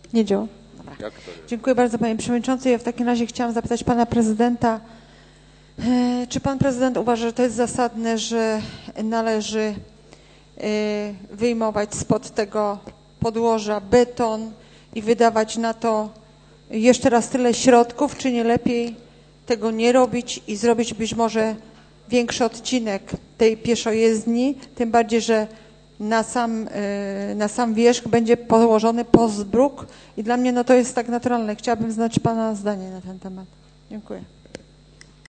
Nie działa. Dobra. Dziękuję bardzo, panie przewodniczący. Ja w takim razie chciałam zapytać pana prezydenta, czy pan prezydent uważa, że to jest zasadne, że należy wyjmować spod tego podłoża beton i wydawać na to jeszcze raz tyle środków, czy nie lepiej tego nie robić i zrobić być może większy odcinek tej pieszojezdni, tym bardziej, że na sam wierzch będzie położony postbruk i dla mnie no to jest tak naturalne. Chciałabym znać pana zdanie na ten temat. Dziękuję.